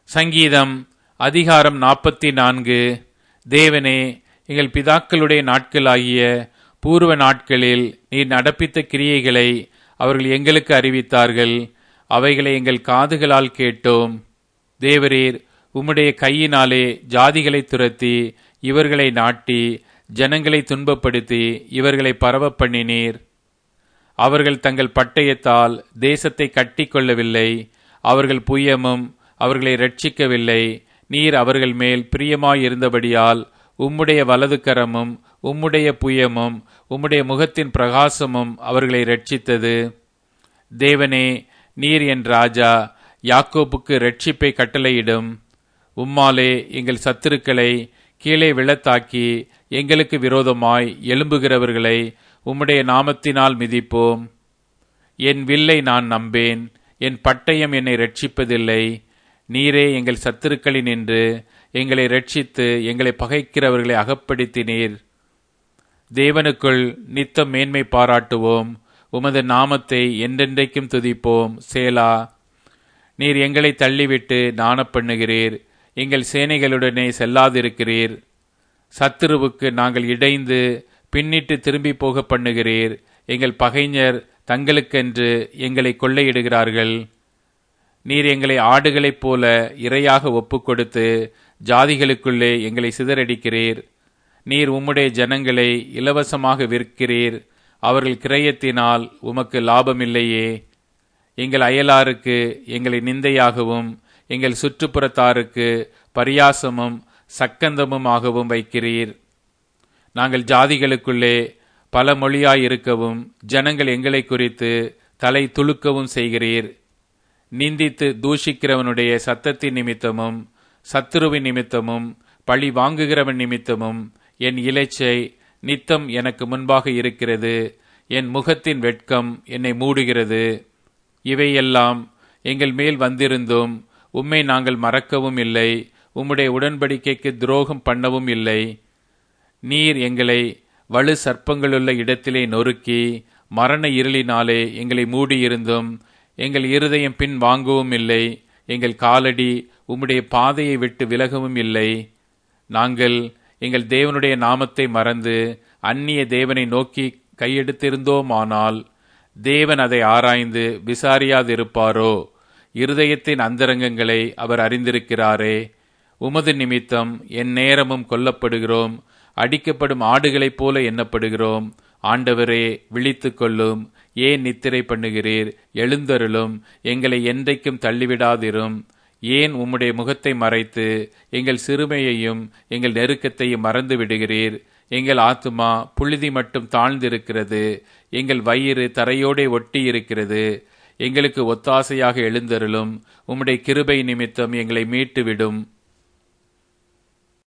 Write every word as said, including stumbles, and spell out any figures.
சங்கீதம் அதிகாரம் நாற்பத்தி நான்கு. தேவனே, எங்கள் பிதாக்களுடைய நாட்களாகிய பூர்வ நாட்களில் நீர் நடப்பித்த கிரியைகளை அவர்கள் எங்களுக்கு அறிவித்தார்கள். அவைகளை எங்கள் காதுகளால் கேட்டோம். தேவரீர் உம்முடைய கையினாலே ஜாதிகளை துரத்தி இவர்களை நாட்டி ஜனங்களை துன்பப்படுத்தி இவர்களை பரவ பண்ணினீர். அவர்கள் தங்கள் பட்டயத்தால் தேசத்தை கட்டி கொள்ளவில்லை. அவர்கள் புயமும் அவர்களை இரட்சிக்கவில்லை. நீர் அவர்கள் மேல் பிரியமாயிருந்தபடியால் உம்முடைய வலது கரமும் உம்முடைய புயமும் உம்முடைய முகத்தின் பிரகாசமும் அவர்களை இரட்சித்தது. தேவனே, நீர் என் ராஜா, யாக்கோப்புக்கு இரட்சிப்பை கட்டளையிடும். உம்மாலே எங்கள் சத்துருக்களை கீழே விழத்தாக்கி எங்களுக்கு விரோதமாய் எழும்புகிறவர்களை உம்முடைய நாமத்தினால் மிதிப்போம். என் வில்லை நான் நம்பேன், என் பட்டயம் என்னை இரட்சிப்பதில்லை. நீரே எங்கள் சத்துருக்களினின்று எங்களை இரட்சித்து எங்களை பகைக்கிறவர்களை அகப்படுத்தினீர். தேவனுக்குள் நித்தம் மேன்மை பாராட்டுவோம். உமது நாமத்தை என்றென்றைக்கும் துதிப்போம். சேலா. நீர் எங்களை தள்ளிவிட்டு நாணப்பண்ணுகிறீர். எங்கள் சேனைகளுடனே செல்லாதிருக்கிறீர். சத்துருவுக்கு நாங்கள் இடைந்து பின்னிட்டு திரும்பி போக பண்ணுகிறீர். எங்கள் பகைஞர் தங்களுக்கென்று எங்களை கொள்ளையிடுகிறார்கள். நீர் எங்களை ஆடுகளைப் போல இரையாக ஒப்புக் கொடுத்து ஜாதிகளுக்குள்ளே எங்களை சிதறடிக்கிறீர். நீர் உம்முடைய ஜனங்களை இலவசமாக விற்கிறீர். அவர்கள் கிரயத்தினால் உமக்கு லாபமில்லையே. எங்கள் அயலாருக்கு எங்களை நிந்தையாகவும் எங்கள் சுற்றுப்புறத்தாருக்கு பரியாசமும் சக்கந்தமுமாகவும் வைக்கிறீர். நாங்கள் ஜாதிகளுக்குள்ளே பல மொழியாயிருக்கவும் ஜனங்கள் எங்களை குறித்து தலை துலுக்கவும் செய்கிறீர். நிந்தித்து தூஷிக்கிறவனுடைய சத்தத்தின் நிமித்தமும் சத்துருவின் நிமித்தமும் பழி வாங்குகிறவன் நிமித்தமும் என் இலைச்சை நித்தம் எனக்கு முன்பாக இருக்கிறது. என் முகத்தின் வெட்கம் என்னை மூடுகிறது. இவையெல்லாம் எங்கள் மேல் வந்திருந்தும் உம்மை நாங்கள் மறக்கவும் இல்லை. உம்முடைய உடன்படிக்கைக்கு துரோகம் பண்ணவும் இல்லை. நீர் எங்களை வலு சர்ப்பங்களுள்ள இடத்திலே நொறுக்கி மரண இருளினாலே எங்களை மூடியிருந்தும் எங்கள் இருதயம் பின் வாங்கவும் இல்லை. எங்கள் காலடி உம்முடைய பாதையை விட்டு விலகவும் இல்லை. நாங்கள் எங்கள் தேவனுடைய நாமத்தை மறந்து அந்நிய தேவனை நோக்கி கையெடுத்திருந்தோமானால் தேவன் அதை ஆராய்ந்து விசாரியாதிருப்பாரோ? இருதயத்தின் அந்தரங்கங்களை அவர் அறிந்திருக்கிறாரே. உமது நிமித்தம் என் நேரமும் கொல்லப்படுகிறோம். அடிக்கப்படும் ஆடுகளைப் போல எண்ணப்படுகிறோம். ஆண்டவரே, விழித்து கொள்ளும். ஏன் நித்திரை பண்ணுகிறீர்? எழுந்தருளும். எங்களை என்றைக்கும் தள்ளிவிடாதிரும். ஏன் உம்முடைய முகத்தை மறைத்து எங்கள் சிறுமையையும் எங்கள் நெருக்கத்தையும் மறந்து விடுகிறீர்? எங்கள் ஆத்துமா புழுதி மட்டும் தாழ்ந்திருக்கிறது. எங்கள் வயிறு தரையோடே ஒட்டி இருக்கிறது. எங்களுக்கு ஒத்தாசையாக எழுந்தருளும். உம்முடைய கிருபை நிமித்தம் எங்களை மீட்டுவிடும்.